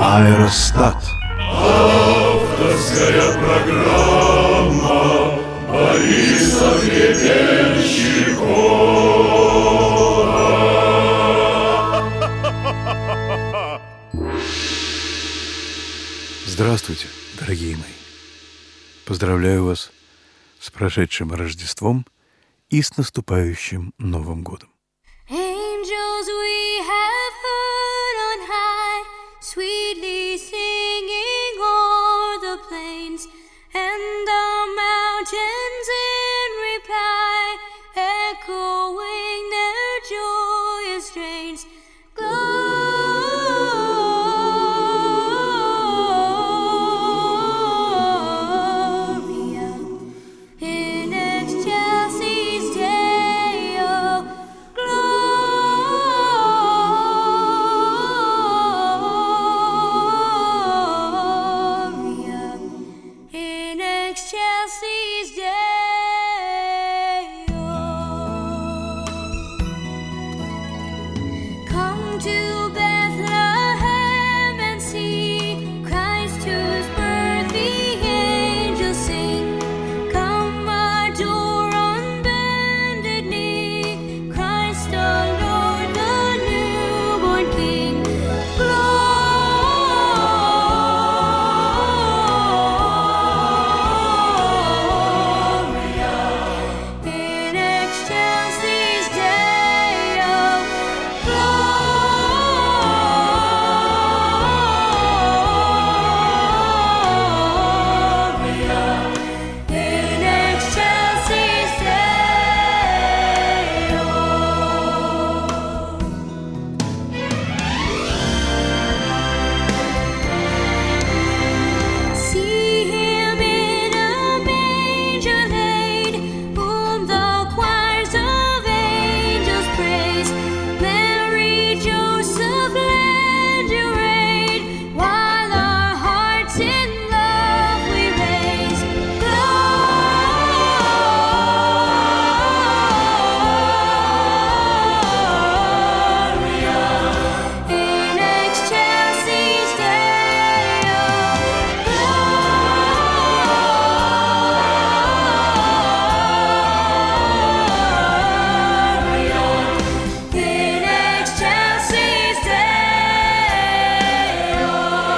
Аэростат. Авторская программа Бориса Гребенщикова. Здравствуйте, дорогие мои. Поздравляю вас с прошедшим Рождеством и с наступающим Новым годом. Angels we have heard on high, sweetly singing o'er the plains, and the mountains in reply, echoing their joyous strains. Gloria in excelsis Deo. Gloria in excelsis Deo. Come to Bethlehem and see Christ whose birth the angels sing. Come adore on bended knee Christ the Lord, the newborn King. Gloria in excelsis Deo. Gloria in excelsis Deo. See him in a manger laid, whom the choirs of angels praise. Mary, Joseph, lend your aid, while our hearts in love we raise. Gloria in excelsis Deo. Gloria in excelsis Deo.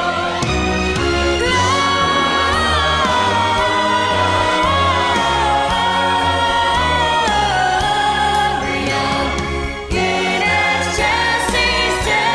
Gloria in excelsis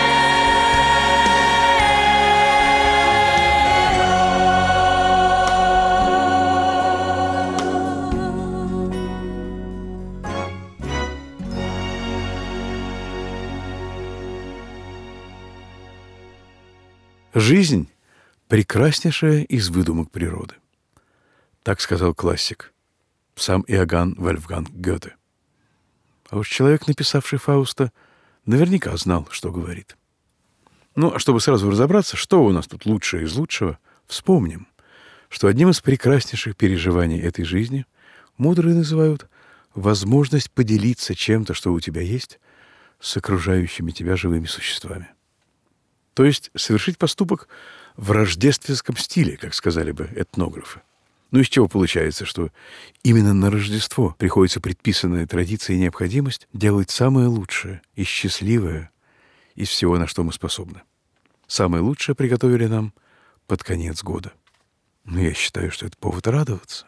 Жизнь – прекраснейшая из выдумок природы. Так сказал классик, сам Иоганн Вольфганг Гёте. А уж человек, написавший Фауста, наверняка знал, что говорит. Ну, а чтобы сразу разобраться, что у нас тут лучшее из лучшего, вспомним, что одним из прекраснейших переживаний этой жизни мудрые называют возможность поделиться чем-то, что у тебя есть, с окружающими тебя живыми существами. То есть совершить поступок в рождественском стиле, как сказали бы этнографы. Ну, из чего получается, что именно на Рождество приходится предписанная традиция и необходимость делать самое лучшее и счастливое из всего, на что мы способны. Самое лучшее приготовили нам под конец года. Но я считаю, что это повод радоваться.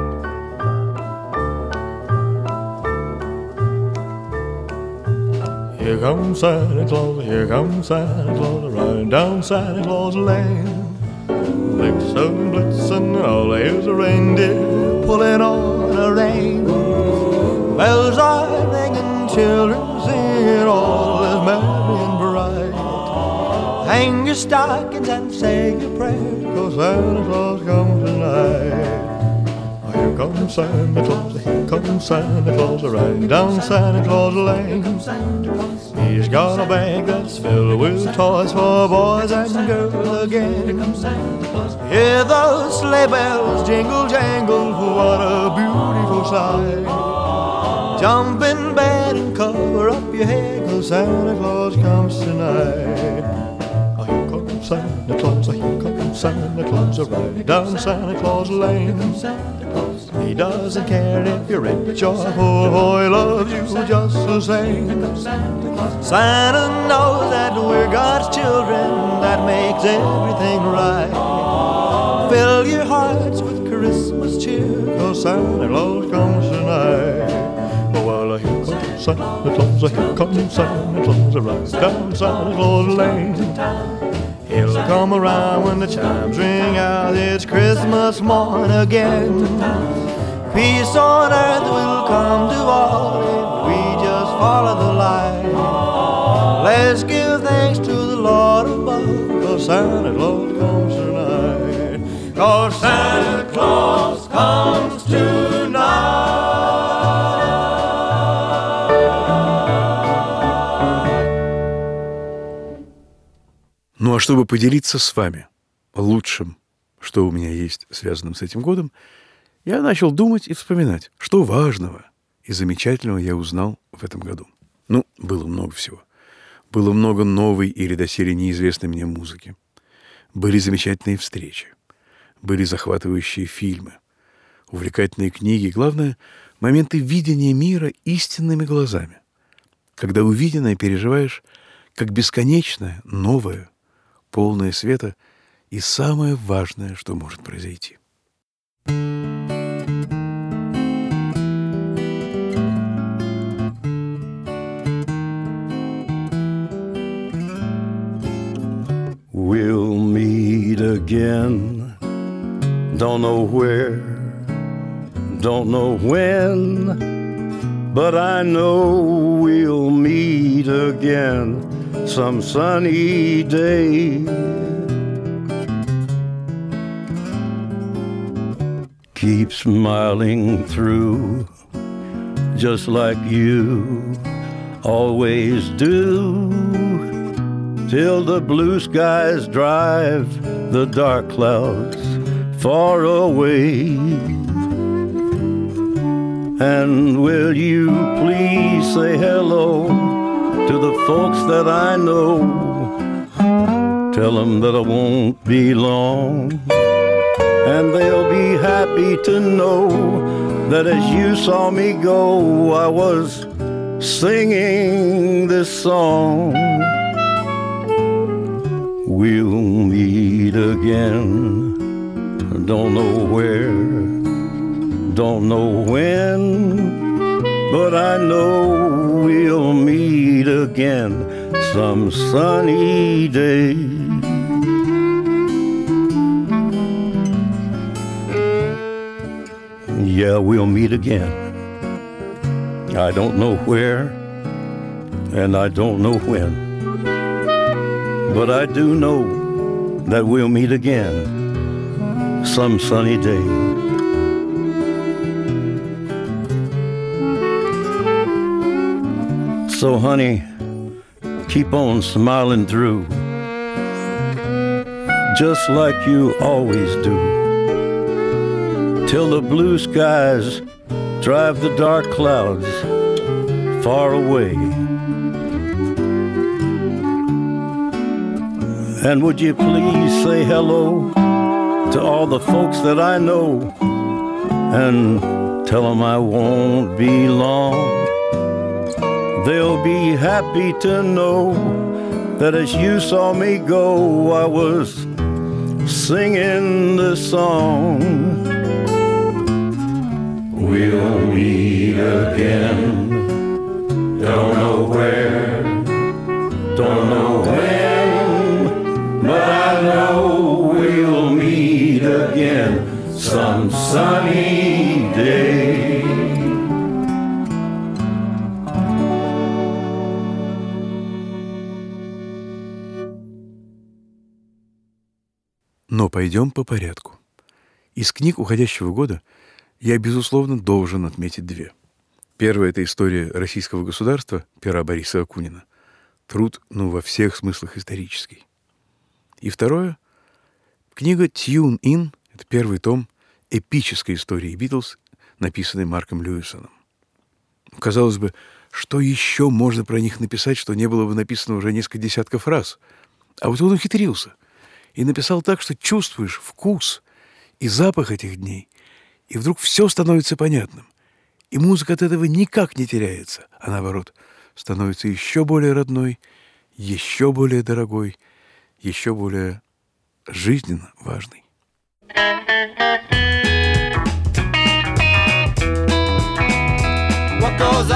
Here comes Santa Claus, riding down Santa Claus Lane. Blitzen, blitzen, all here's a reindeer pulling on a rein. Bells are ringing, children singing, all is merry and bright. Hang your stockings and say your prayers, 'cause Santa Claus comes tonight. Here comes Santa Claus, here comes Santa Claus, riding down Santa Claus Lane. He's got a bag that's filled with toys for boys and girls again. Hear those sleigh bells jingle jangle, what a beautiful sight. Jump in bed and cover up your head, 'cause Santa Claus comes tonight. Here comes Santa Claus, here comes Santa Claus, right down Santa Claus Lane. He doesn't care if you're rich or poor, he loves you just the same. Santa knows that we're God's children, that makes everything right. Fill your hearts with Christmas cheer, 'cause Santa Claus comes tonight. Well, here comes Santa Claus, here comes Santa Claus, right down Santa Claus Lane. He'll come around when the chimes ring out, it's Christmas morn again. Peace on earth will come to all if we just follow the light. Let's give thanks to the Lord above, 'cause Santa Claus comes tonight. 'Cause Santa Claus comes tonight. Ну а чтобы поделиться с вами лучшим, что у меня есть, связанным с этим годом, я начал думать и вспоминать, что важного и замечательного я узнал в этом году. Ну, было много всего. Было много новой или доселе неизвестной мне музыки. Были замечательные встречи. Были захватывающие фильмы, увлекательные книги. Главное, моменты видения мира истинными глазами. Когда увиденное переживаешь как бесконечное, новое, полное света и самое важное, что может произойти. We'll meet again. Don't know where, don't know when, but I know we'll meet again some sunny day. Keep smiling through, just like you always do, till the blue skies drive the dark clouds far away. And will you please say hello to the folks that I know? Tell them that I won't be long, and they'll be happy to know that as you saw me go, I was singing this song. We'll meet again, don't know where, don't know when, but I know we'll meet again some sunny day. Yeah, we'll meet again. I don't know where, and I don't know when, but I do know that we'll meet again some sunny day. So honey, keep on smiling through, just like you always do, till the blue skies drive the dark clouds far away. And would you please say hello to all the folks that I know, and tell them I won't be long. They'll be happy to know that as you saw me go, I was singing this song. We'll meet again, don't know where, don't know when, but I know we'll meet again some sunny day. Но пойдем по порядку. Из книг уходящего года я, безусловно, должен отметить две. Первая — это история российского государства пера Бориса Акунина. Труд, во всех смыслах исторический. И второе — книга «Tune In», это первый том эпической истории Битлз, написанной Марком Льюисоном. Казалось бы, что еще можно про них написать, что не было бы написано уже несколько десятков раз? А вот он ухитрился. и написал так, что чувствуешь вкус и запах этих дней, и вдруг все становится понятным. И музыка от этого никак не теряется, а наоборот, становится еще более родной, еще более дорогой, еще более жизненно важной. What goes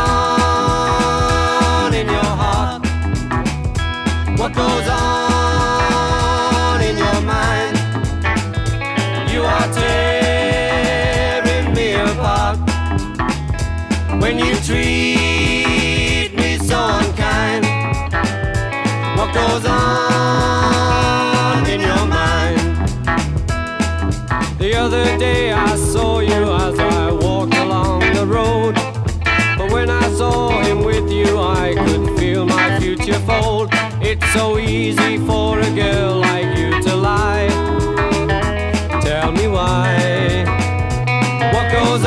on in your heart? What goes on in your mind? You are tearing me apart when you treat me so unkind. What goes on in your mind? The other day I saw you as I walked along the road. When I saw him with you, I could feel my future fold. It's so easy for a girl like you to lie. Tell me why. What goes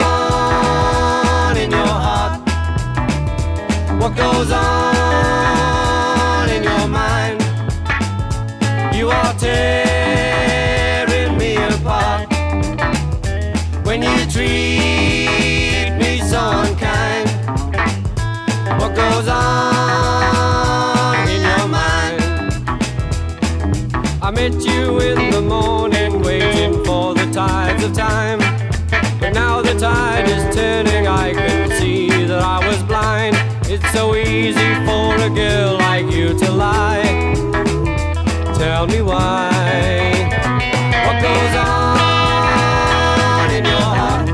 on in your heart? What goes on in your mind? You are tearing me apart when you treat me so unkind. What goes on in your mind? I met you in the morning waiting for the tides of time. But now the tide is turning, I can see that I was blind. It's so easy for a girl like you to lie. Tell me why. What goes on in your heart?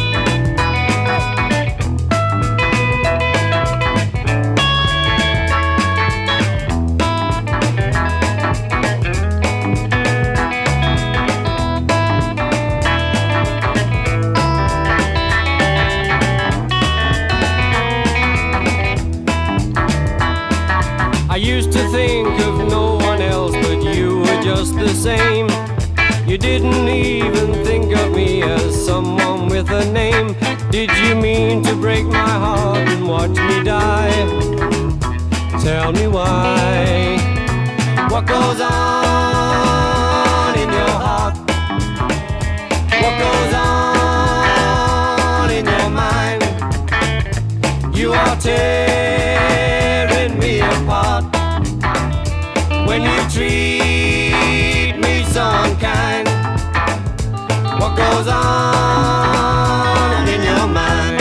I used to think of no one else, but you were just the same. You didn't even think of me as someone with a name. Did you mean to break my heart and watch me die? Tell me why. What goes on in your heart? What goes on in your mind? You are tearing me apart when you treat me so unkind. What goes on in your mind?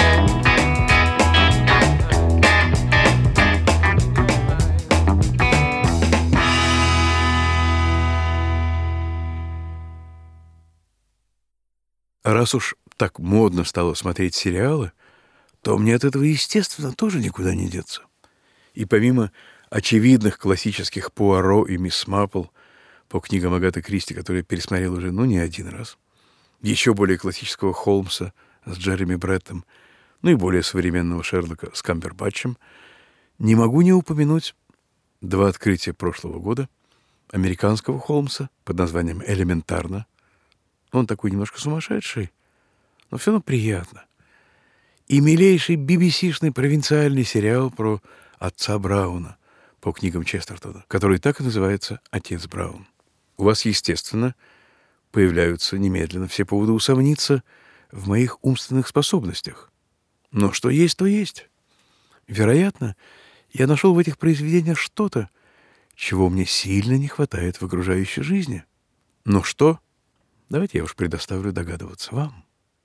Раз уж так модно стало смотреть сериалы, то мне от этого, естественно, тоже никуда не деться. И помимо очевидных классических Пуаро и мисс Марпл по книгам Агаты Кристи, которые я пересмотрел уже, не один раз, еще более классического Холмса с Джереми Бреттом, и более современного Шерлока с Камбербатчем, не могу не упомянуть два открытия прошлого года американского Холмса под названием «Элементарно». Он такой немножко сумасшедший, но все равно приятно. И милейший BBC-шный провинциальный сериал про отца Брауна по книгам Честертона, который так и называется «Отец Браун». У вас, естественно, появляются немедленно все поводы усомниться в моих умственных способностях. Но что есть, то есть. Вероятно, я нашел в этих произведениях что-то, чего мне сильно не хватает в окружающей жизни. Но что? Давайте я уж предоставлю догадываться вам.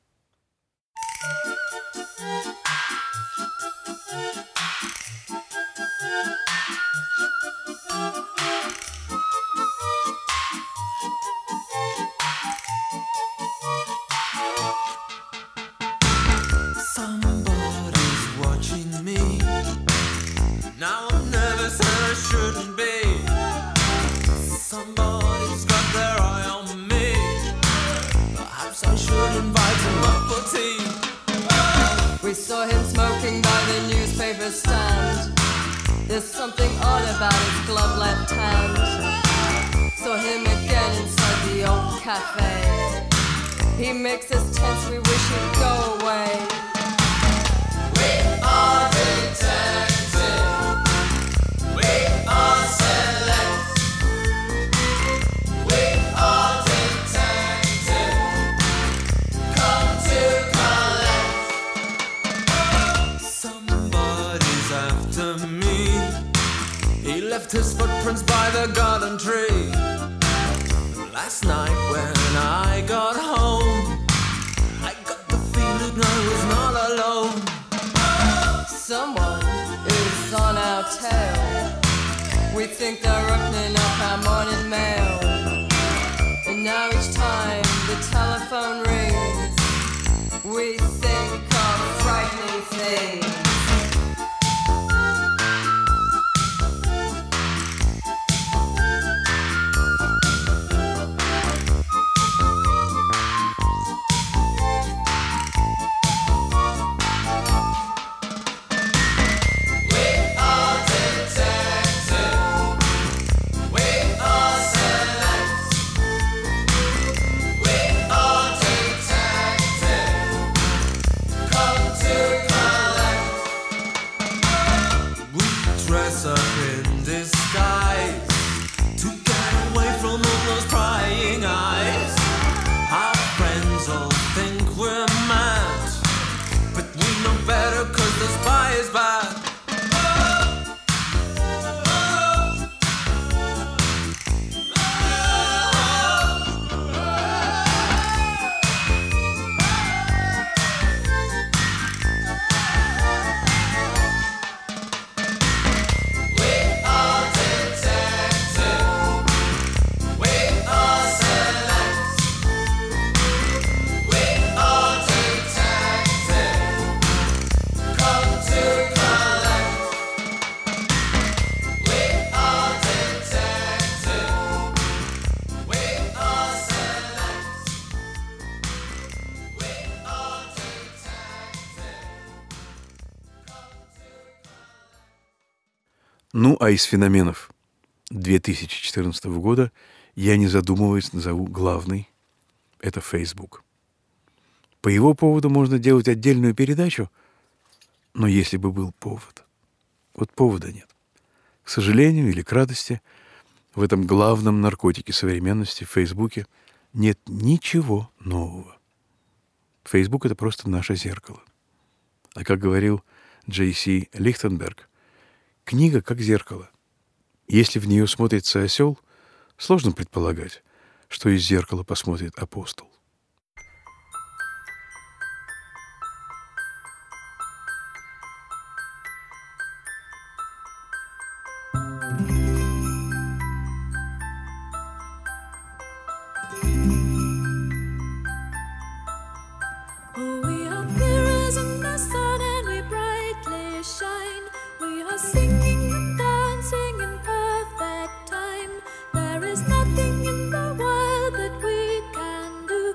Somebody's watching me. Now I'm nervous and I shouldn't be. Somebody's got their eye on me. Perhaps I should invite him up for tea. We saw him smoking by the newspaper stand. There's something odd about his gloved left hand. Saw him again inside the old cafe. He makes us tense, we wish he'd go away. We are detected. We are select. We his footprints by the garden tree. Last night when I got home, I got the feeling I was not alone. Someone is on our tail. We think they're opening up our morning mail. And now each time the telephone rings, we think of frightening things. Dress up in disguise to get away from all those prying eyes. Our friends all think we're mad, but we know better 'cause the spy is bad. Ну, а из феноменов 2014 года я, не задумываясь, назову главный – это Facebook. По его поводу можно делать отдельную передачу, но если бы был повод. Вот повода нет. К сожалению или к радости, в этом главном наркотике современности, в Фейсбуке, нет ничего нового. Facebook – это просто наше зеркало. А как говорил Джей-Си Лихтенберг, книга как зеркало. Если в нее смотрится осел, сложно предполагать, что из зеркала посмотрит апостол. Oh, we are mirrors in the sun and we brightly shine. We are singing and dancing in perfect time. There is nothing in the world that we can do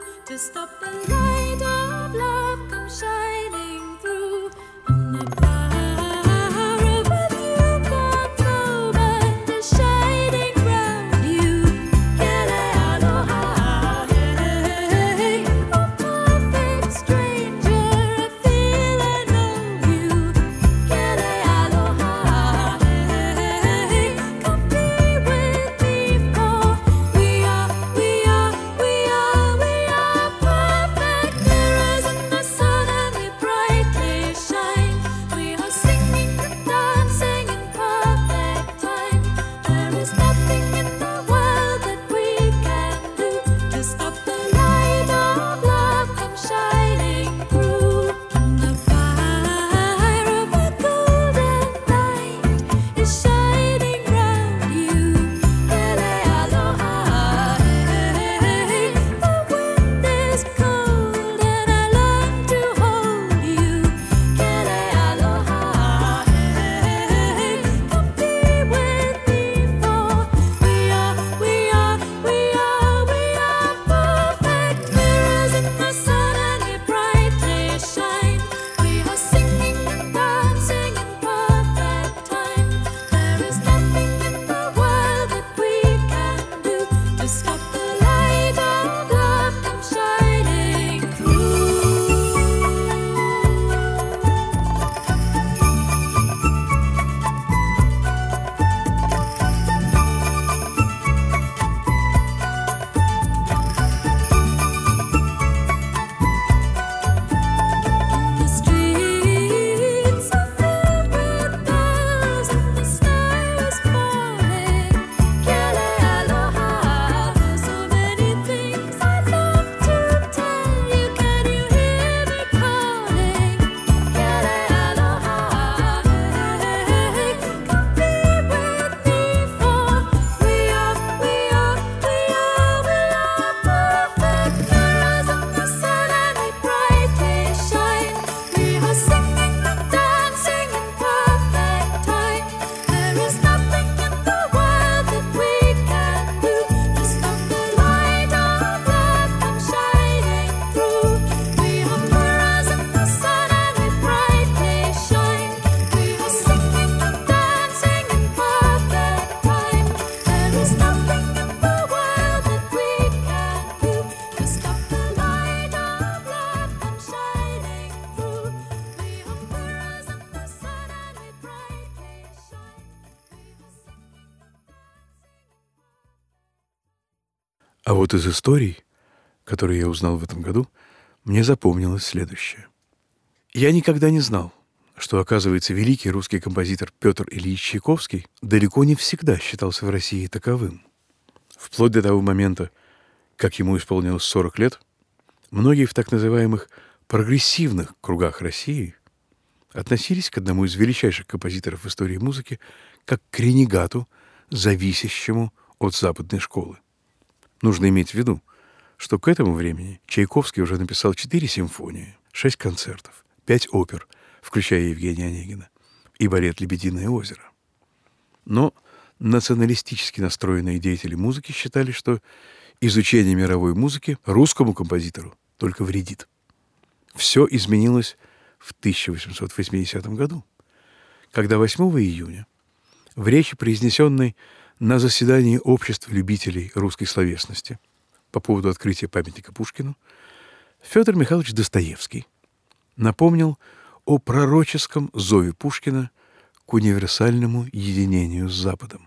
А вот из историй, которые я узнал в этом году, мне запомнилось следующее. Я никогда не знал, что, оказывается, великий русский композитор Петр Ильич Чайковский далеко не всегда считался в России таковым. Вплоть до того момента, как ему исполнилось 40 лет, многие в так называемых прогрессивных кругах России относились к одному из величайших композиторов в истории музыки как к ренегату, зависящему от западной школы. Нужно иметь в виду, что к этому времени Чайковский уже написал 4 симфонии, 6 концертов, 5 опер, включая Евгения Онегина, и балет «Лебединое озеро». Но националистически настроенные деятели музыки считали, что изучение мировой музыки русскому композитору только вредит. Все изменилось в 1880 году, когда 8 июня в речи, произнесенной на заседании Общества любителей русской словесности по поводу открытия памятника Пушкину, Федор Михайлович Достоевский напомнил о пророческом зове Пушкина к универсальному единению с Западом.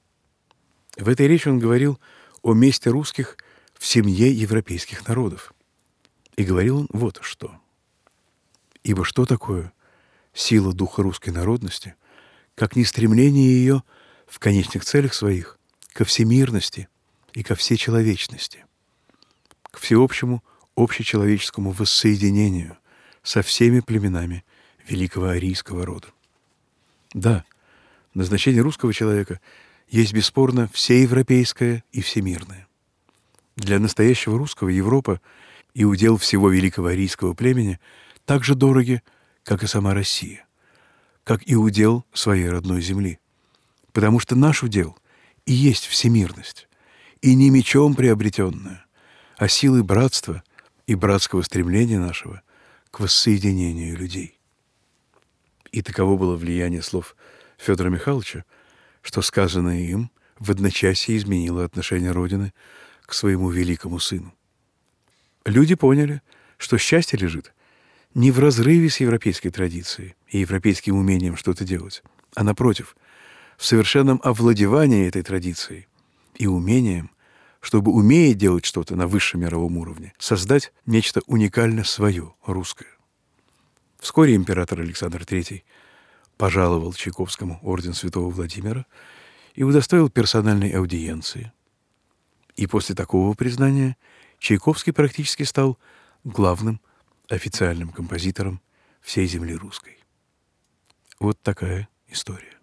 В этой речи он говорил о месте русских в семье европейских народов. И говорил он вот что. «Ибо что такое сила духа русской народности, как не стремление ее в конечных целях своих ко всемирности и ко всечеловечности, к всеобщему общечеловеческому воссоединению со всеми племенами великого арийского рода». Да, назначение русского человека есть бесспорно всеевропейское и всемирное. Для настоящего русского Европа и удел всего великого арийского племени так же дороги, как и сама Россия, как и удел своей родной земли. Потому что наш удел и есть всемирность, и не мечом приобретенная, а силой братства и братского стремления нашего к воссоединению людей. И таково было влияние слов Федора Михайловича, что сказанное им в одночасье изменило отношение Родины к своему великому сыну. Люди поняли, что счастье лежит не в разрыве с европейской традицией и европейским умением что-то делать, а напротив, в совершенном овладевании этой традицией и умением, чтобы, умея делать что-то на высшем мировом уровне, создать нечто уникально свое, русское. Вскоре император Александр III пожаловал Чайковскому орден Святого Владимира и удостоил персональной аудиенции. И после такого признания Чайковский практически стал главным официальным композитором всей земли русской. Вот такая история.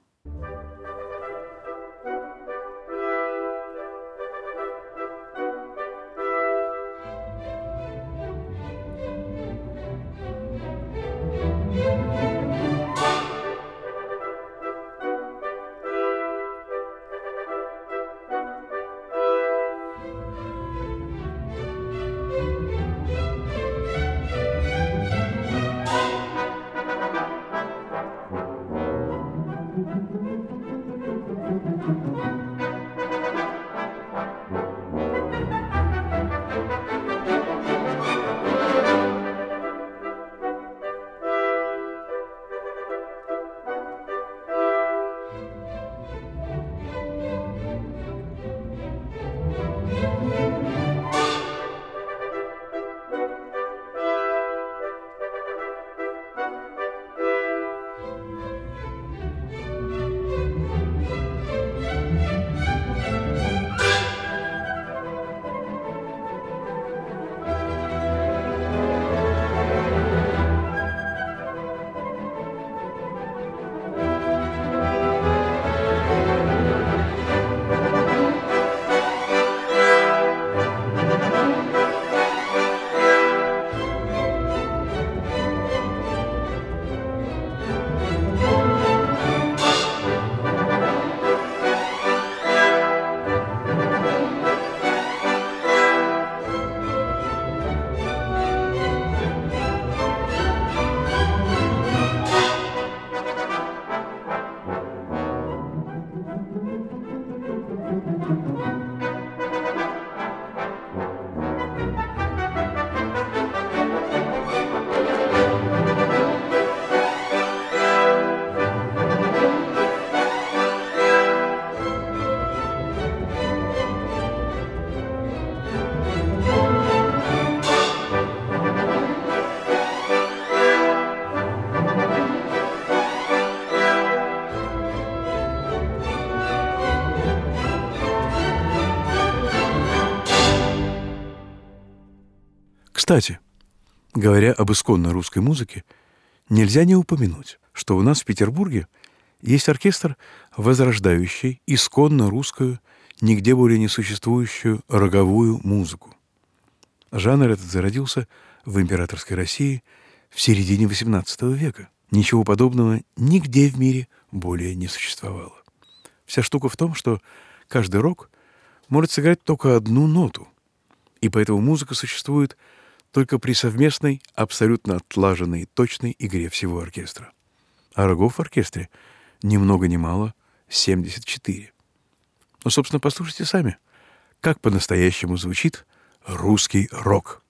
Кстати, говоря об исконно русской музыке, нельзя не упомянуть, что у нас в Петербурге есть оркестр, возрождающий исконно русскую, нигде более не существующую роговую музыку. Жанр этот зародился в императорской России в середине XVIII века. Ничего подобного нигде в мире более не существовало. Вся штука в том, что каждый рог может сыграть только одну ноту, и поэтому музыка существует только при совместной, абсолютно отлаженной и точной игре всего оркестра. А рогов в оркестре ни много ни мало 74. Ну, собственно, послушайте сами, как по-настоящему звучит русский рок.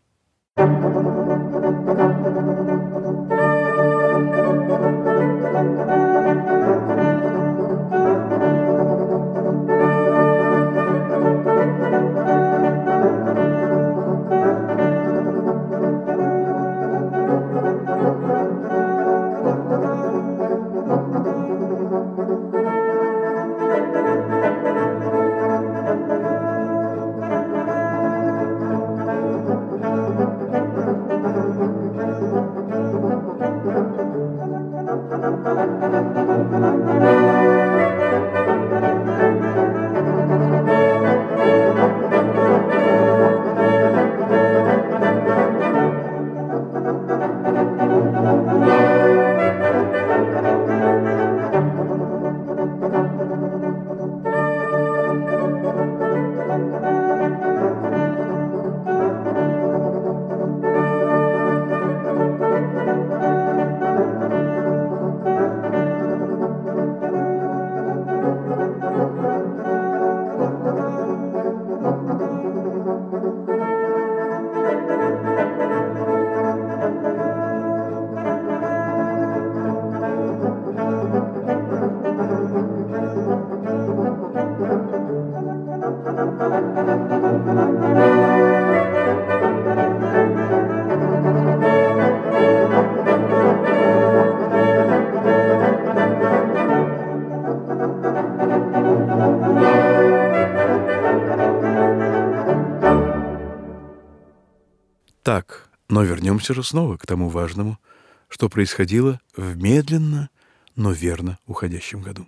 Так, но вернемся же снова к тому важному, что происходило в медленно, но верно уходящем году.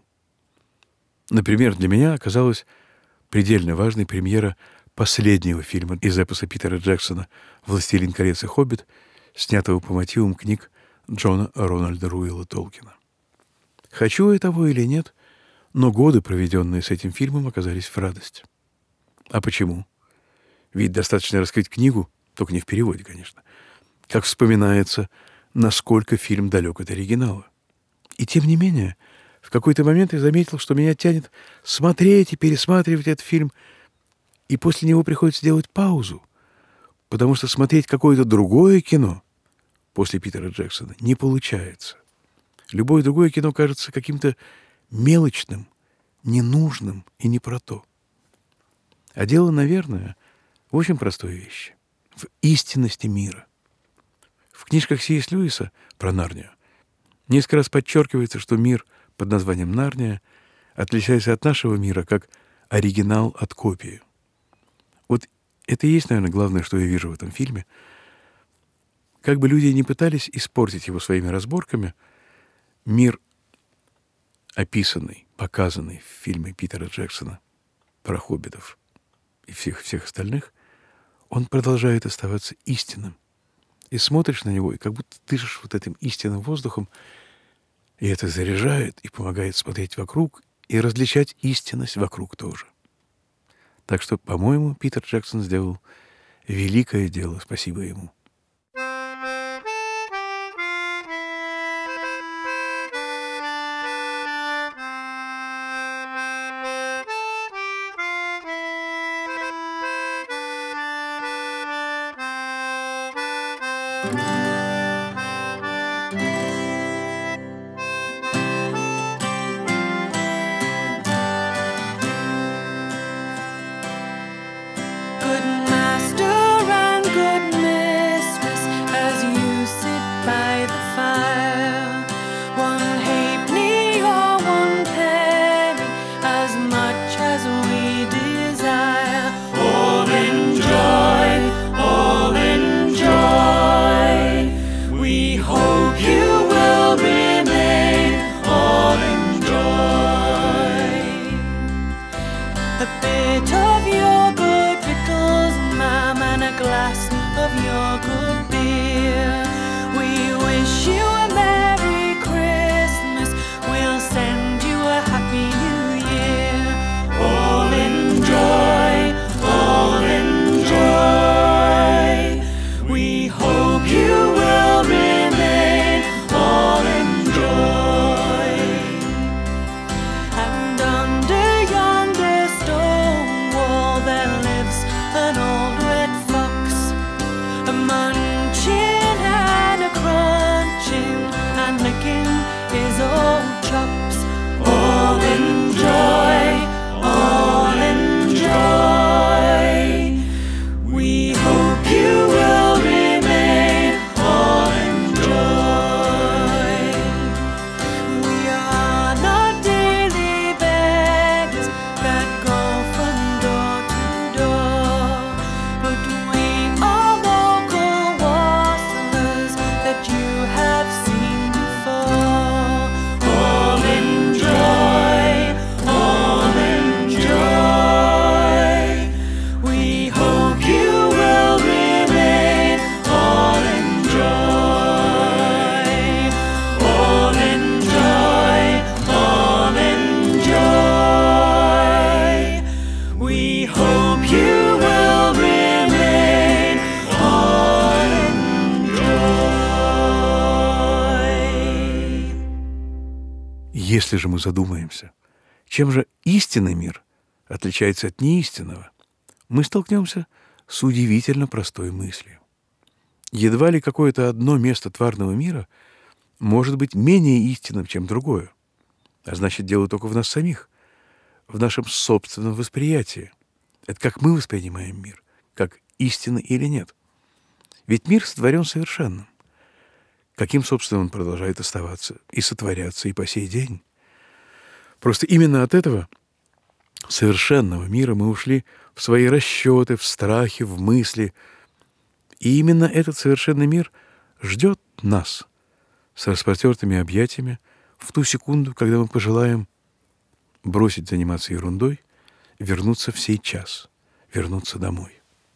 Например, для меня оказалась предельно важной премьера последнего фильма из эпоса Питера Джексона «Властелин колец и Хоббит», снятого по мотивам книг Джона Рональда Руэлла Толкина. Хочу я того или нет, но годы, проведенные с этим фильмом, оказались в радость. А почему? Ведь достаточно раскрыть книгу, только не в переводе, конечно, как вспоминается, насколько фильм далек от оригинала. И тем не менее, в какой-то момент я заметил, что меня тянет смотреть и пересматривать этот фильм, и после него приходится делать паузу, потому что смотреть какое-то другое кино после Питера Джексона не получается. Любое другое кино кажется каким-то мелочным, ненужным и не про то. А дело, наверное, в очень простой вещи. В истинности мира. В книжках Си.С. Льюиса про Нарнию несколько раз подчеркивается, что мир под названием Нарния отличается от нашего мира как оригинал от копии. Вот это и есть, наверное, главное, что я вижу в этом фильме. Как бы люди ни пытались испортить его своими разборками, мир, описанный, показанный в фильме Питера Джексона про хоббитов и всех остальных, он продолжает оставаться истинным. И смотришь на него, и как будто дышишь вот этим истинным воздухом, и это заряжает и помогает смотреть вокруг и различать истинность вокруг тоже. Так что, по-моему, Питер Джексон сделал великое дело, спасибо ему. Good master and good mistress, as you sit by the fire, 1 halfpenny or 1 penny, as much as we desire. All enjoy, all enjoy. bit of your good victuals, ma'am, and a glass of your good beer. We wish you a Merry Christmas. We'll send you a Happy New Year. All enjoy, all enjoy. We hope you will remain. All enjoy. And under yonder stone wall there lives an old red fox, a munching and a crunching and licking his old chops. All enjoy, all enjoy. We hope you will remain. All enjoy. We are not daily beggars that go from door to door, but we are local wassellers that you have seen before. All enjoy, all enjoy. We hope you will remain. All enjoy, all enjoy, all enjoy. We hope you will remain. All enjoy. Если же мы задумаемся, чем же истинный мир отличается от неистинного, мы столкнемся с удивительно простой мыслью. Едва ли какое-то одно место тварного мира может быть менее истинным, чем другое. А значит, дело только в нас самих, в нашем собственном восприятии. Это как мы воспринимаем мир, как истинный или нет. Ведь мир сотворен совершенным. Каким, собственно, он продолжает оставаться и сотворяться и по сей день. Просто именно от этого совершенного мира мы ушли в свои расчеты, в страхи, в мысли. И именно этот совершенный мир ждет нас с распростертыми объятиями в ту секунду, когда мы пожелаем бросить заниматься ерундой, вернуться в сей час, вернуться домой.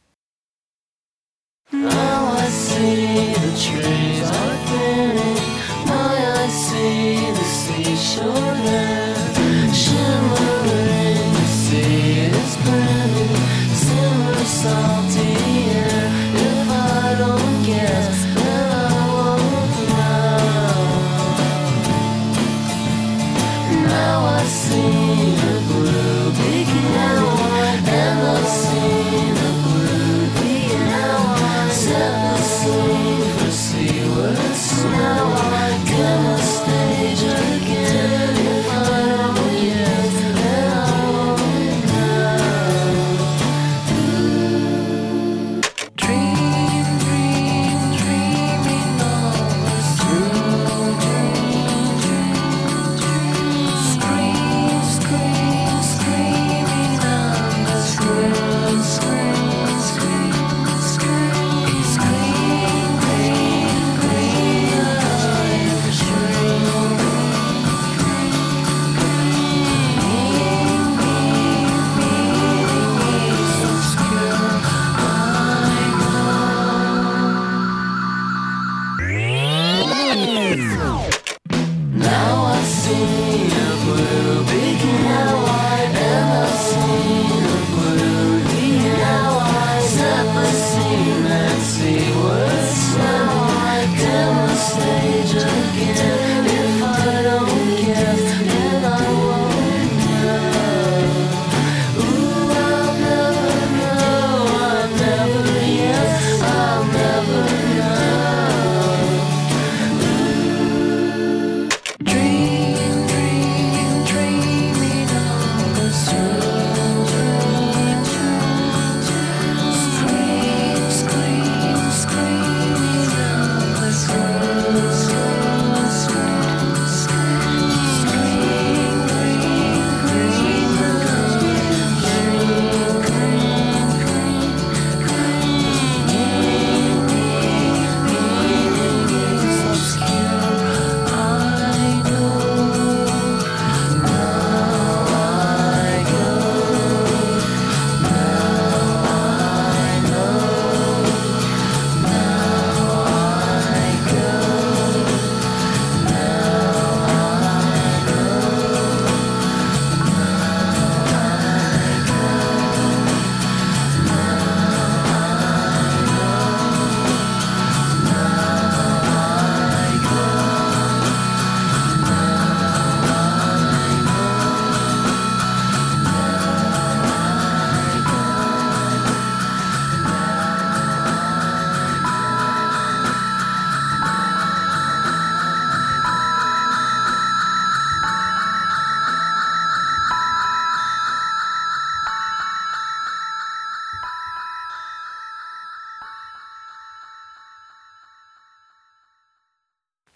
Now I see the trees are thinning. Now I see the seashore land shimmering. The sea is burning, simmer salty air. If I don't guess, then I won't know. Now I see the blue begin, and I see the blue begin. Set the scene for seawards now. Get a stage again. If I don't guess, then I won't know.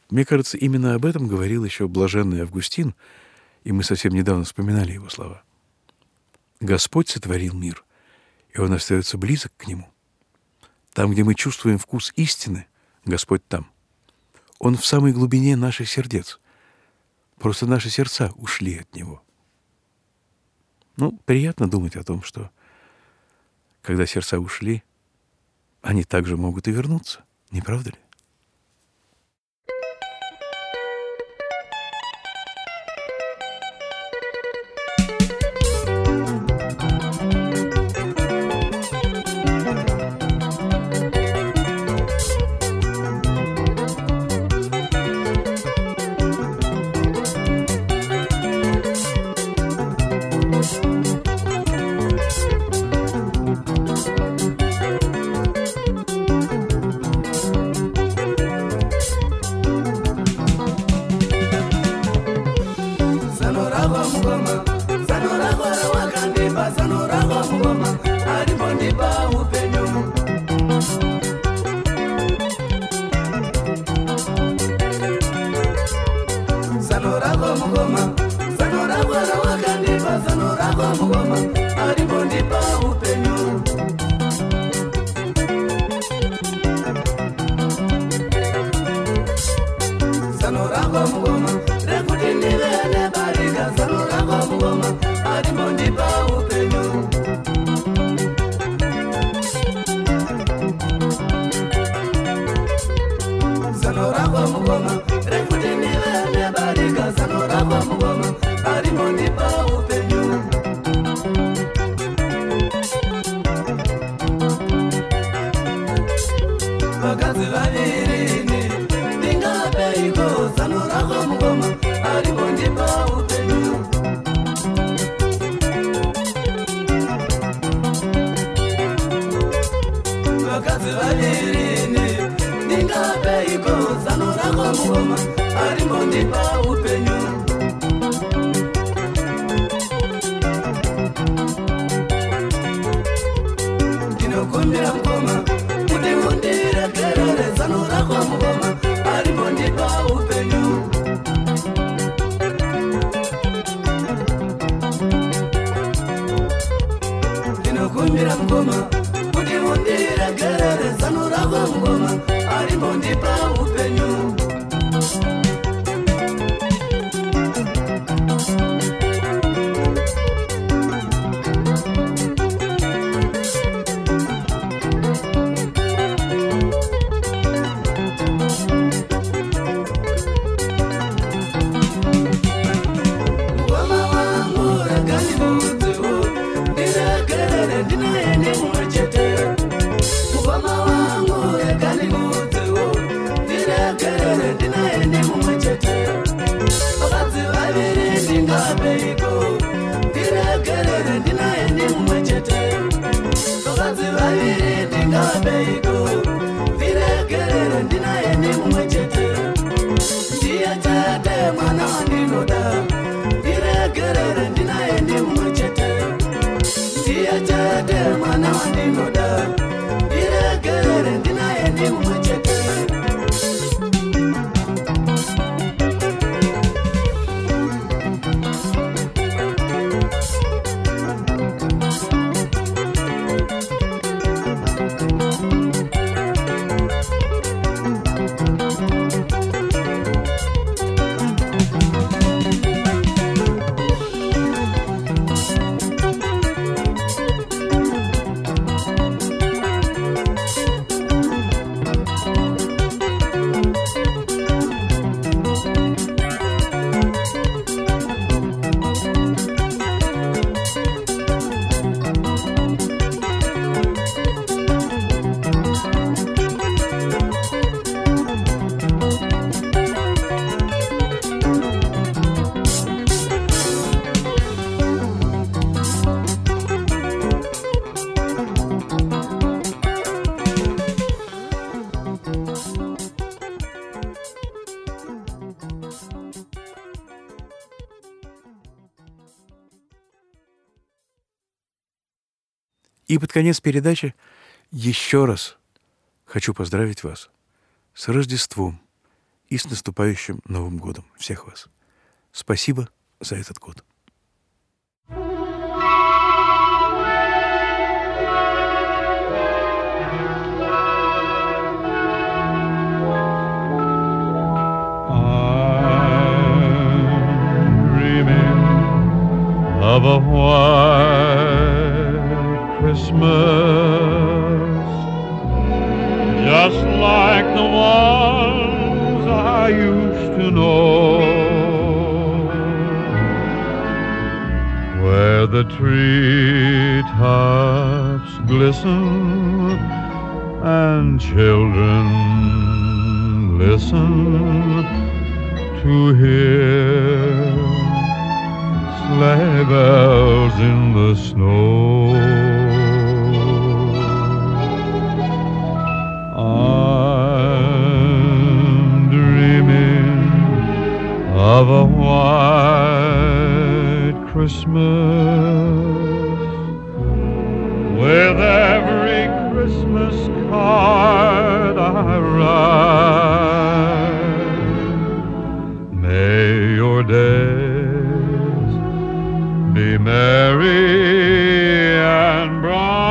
Мне кажется, именно об этом говорил еще блаженный Августин, и мы совсем недавно вспоминали его слова. Господь сотворил мир, и Он остается близок к нему. Там, где мы чувствуем вкус истины, Господь там. Он в самой глубине наших сердец. Просто наши сердца ушли от Него. Ну, приятно думать о том, что когда сердца ушли, они также могут и вернуться, не правда ли? И под конец передачи еще раз хочу поздравить вас с Рождеством И с наступающим Новым годом всех вас. Спасибо за этот год. Of a white Christmas, just like the ones I used to know, where the treetops glisten and children listen to hear sleigh bells in the snow. I'm dreaming of a white Christmas, with every Christmas card I write. May your day be merry and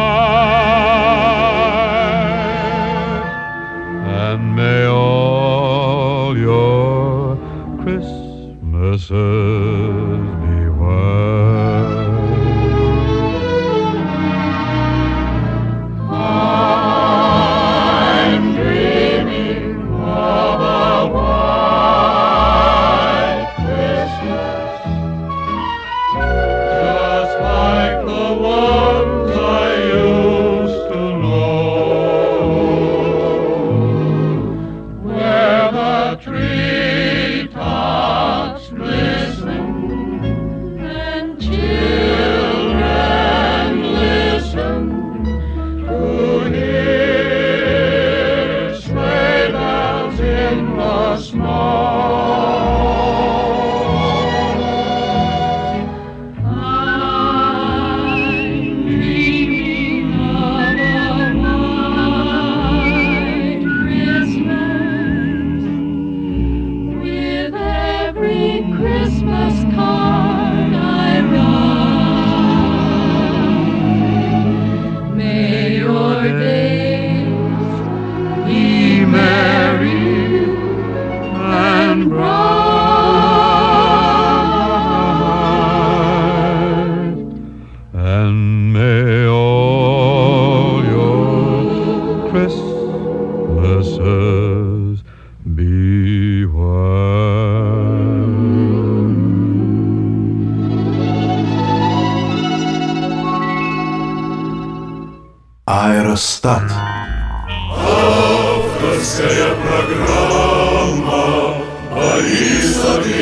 bright, and may all your Christmases be white. I'm dreaming of a white Christmas, just like the ones I used to know, where the treetops glisten and children listen to hear sleigh bells in the snow. Christmas card I write. May your days be merry and bright, and may all your Christmases be white. Аэростат. Авторская программа Бориса